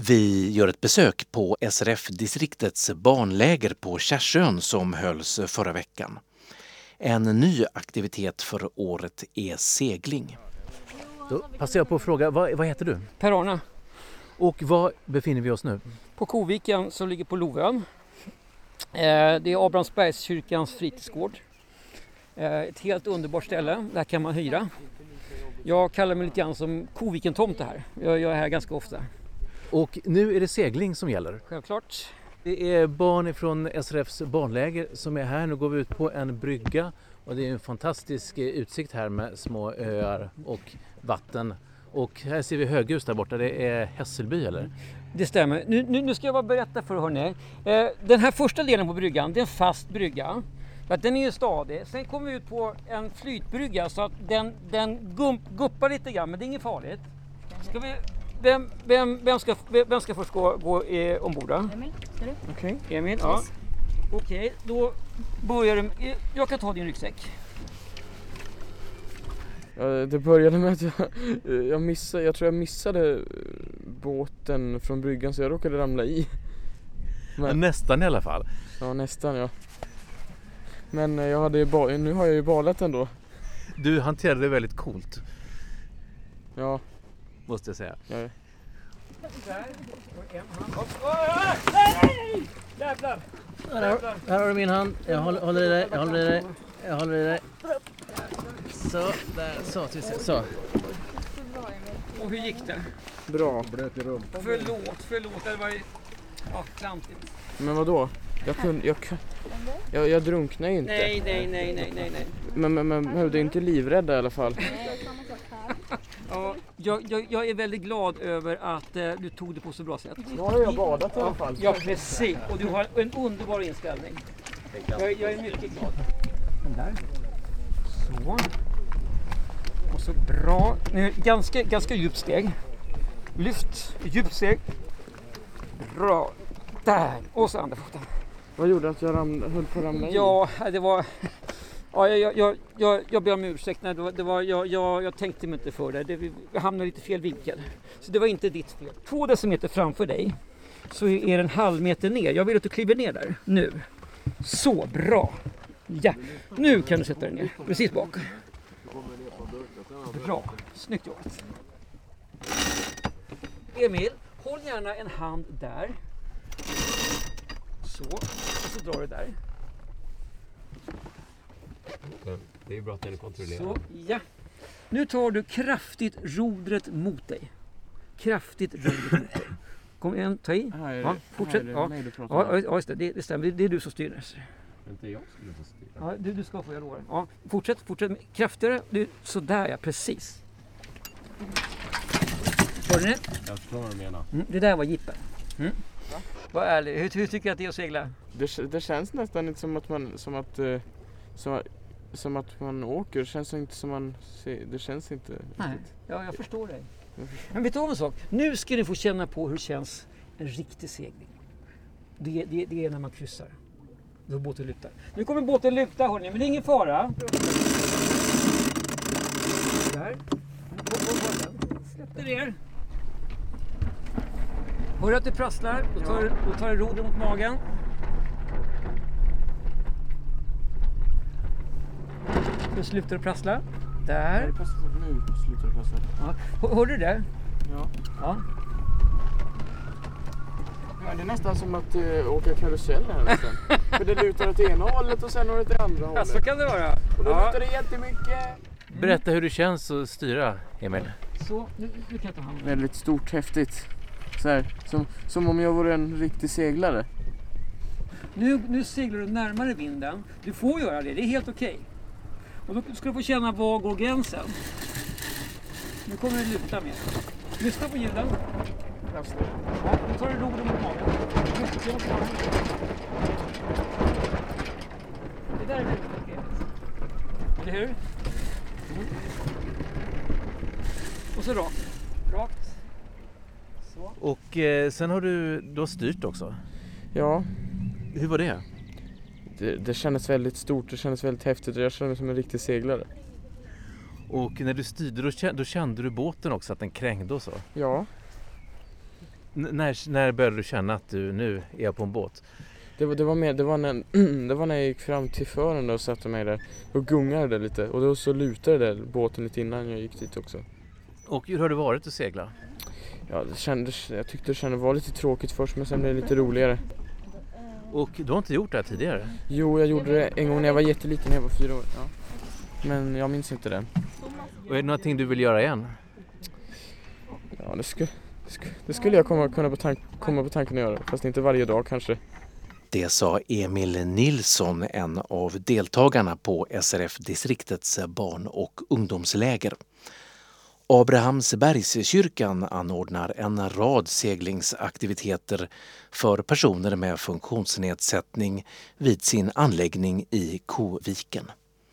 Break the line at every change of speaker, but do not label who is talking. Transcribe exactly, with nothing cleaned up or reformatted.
Vi gör ett besök på S R F-distriktets barnläger på Kärsön som hölls förra veckan. En ny aktivitet för året är segling. Då passar jag på att fråga, vad, vad heter du?
Per-Arne.
Och var befinner vi oss nu?
På Koviken som ligger på Lovön. Det är Abrahamsbergskyrkans fritidsgård. Ett helt underbart ställe, där kan man hyra. Jag kallar mig lite grann som Koviken-tomte här. Jag är här ganska ofta.
Och nu är det segling som gäller?
Självklart.
Det är barn från S R F:s barnläger som är här. Nu går vi ut på en brygga och det är en fantastisk utsikt här med små öar och vatten. Och här ser vi höghus där borta, det är Hässelby eller?
Det stämmer. Nu, nu, nu ska jag bara berätta för er hörni. Eh, den här första delen på bryggan, det är en fast brygga. För att den är ju stadig. Sen kommer vi ut på en flytbrygga så att den, den gump, guppar lite grann, men det är inget farligt. Ska vi, vem, vem, vem, ska, vem ska först gå, gå eh, ombord då?
Emil, ska du?
Okej, okay. Emil, ja. Yes. Okej, okay, då börjar du. Jag kan ta din ryggsäck.
Ja, det började med att jag, jag missade, jag tror jag missade båten från bryggan så jag råkade ramla i.
Men, nästan i alla fall.
Ja, nästan ja. Men jag hade ju ba- nu har jag ju badat ändå.
Du hanterade det väldigt coolt.
Ja.
Måste jag säga.
Ja.
Jävlar!
Här, här har du min hand. Jag håller, håller i dig. Jag håller i dig. Jag håller i dig. Så, där. Så, så.
Och hur gick det?
Bra.
Förlåt, förlåt. Det var ju ja, klantigt.
Men vadå? Jag kunde, jag, jag, jag drunknade inte.
Nej, nej, nej, nej, nej, nej.
Men, men, men du är inte livrädda i alla fall.
Ja, jag, jag, jag är väldigt glad över att eh, du tog det på så bra sätt.
Nu har jag badat i alla fall.
Ja, precis. Och du har en underbar inställning. Jag, jag är mycket glad. Den där. Så. Och så bra. Nu, ganska, ganska djupt steg. Lyft. Djupt steg. Bra. Där. Och så andra foten.
Vad gjorde att jag ram, höll på att ramla in?
Ja, det var... Ja, jag, jag, jag, jag ber om ursäkt. Nej, det var, det var, jag, jag, jag tänkte mig inte för det. det. Jag hamnade lite fel vinkel. Så det var inte ditt fel. Två decimeter framför dig så är det en halv meter ner. Jag vill att du kliver ner där. Nu. Så, bra. Ja, nu kan du sätta dig ner. Precis bak. Bra. Snyggt jobbat. Emil, håll gärna en hand där. Så. Och så drar du där.
Det är bra att den är kontrollerad.
Så, ja. Nu tar du kraftigt rodret mot dig. Kraftigt rodret mot dig. Kom igen, ta i.
Här är det,
ja, fortsätt.
här är det,
Ja.
nej,
Ja, ja, just det. Det, det stämmer. Det, det är du som styr det.
Inte jag skulle få styra.
Ja, du, du ska få göra det. Ja, fortsätt, fortsätt. Kraftigare. Du, sådär ja, precis. Hör du det?
Jag förstår vad du menar.
Mm, det där var jippen. Mm. Vad ärligt. Hur, hur tycker du att det är att segla?
Det, det känns nästan inte som att man som att uh, som, som att man åker. Det känns inte som man det känns inte.
Nej. Ja, jag förstår dig. Jag förstår. Men vet du om en sak? Nu ska ni få känna på hur det känns en riktig segling. Det, det, det är när man kryssar. Då båten lyfter. Nu kommer båten lyfta, hörni, men det är ingen fara. Där. Släpp det ner. Hör du att det prasslar? Då tar, ja. Då tar du rodret mot magen. Nu slutar det prassla. Där.
Nej, det prasslar nu. Slutar det prassla.
Ja. Hör, hör du det?
Ja.
Ja.
Ja, det är nästan som att uh, åka karusell här nästan. För det lutar åt ena hållet och sen åt det andra hållet.
Ja, så kan det vara.
Och då
ja.
lutar det jättemycket.
Berätta hur det känns att styra, Emil.
Så, nu, nu kan jag ta hand om.
Väldigt stort, häftigt. Så här, som, som om jag vore en riktig seglare.
Nu, nu seglar du närmare vinden. Du får göra det, det är helt okej. Och då ska du få känna var går gränsen. Nu kommer det luta mer. Lyssna på ljuden. Ja, nu tar du rodret mot magen. Det där är väldigt okej. Eller hur? Mm. Och så rakt. Rakt. Så.
Och eh, sen har du, du har styrt också.
Ja.
Hur var det?
det? Det kändes väldigt stort, det kändes väldigt häftigt och jag kände mig som en riktig seglare.
Och när du styrde, då kände, då kände du båten också, att den krängde och så?
Ja.
N- när, när började du känna att du nu är på en båt?
Det var, det var, mer, det var, när, det var när jag gick fram till fören och satte mig där och gungade det lite. Och då så lutade det båten lite innan jag gick dit också.
Och hur har det varit att segla?
Ja, det kändes, jag tyckte det kändes var lite tråkigt först, men sen blev det lite roligare.
Och du har inte gjort det här tidigare?
Jo, jag gjorde det en gång när jag var jätteliten, när jag var fyra år. Ja. Men jag minns inte det.
Och är det någonting du vill göra igen?
Ja, det, sku, det, sku, det skulle jag komma, kunna på tank, komma på tanken att göra. Fast inte varje dag kanske.
Det sa Emil Nilsson, en av deltagarna på S R F-distriktets barn- och ungdomsläger. Abrahamsbergskyrkan anordnar en rad seglingsaktiviteter för personer med funktionsnedsättning vid sin anläggning i Koviken.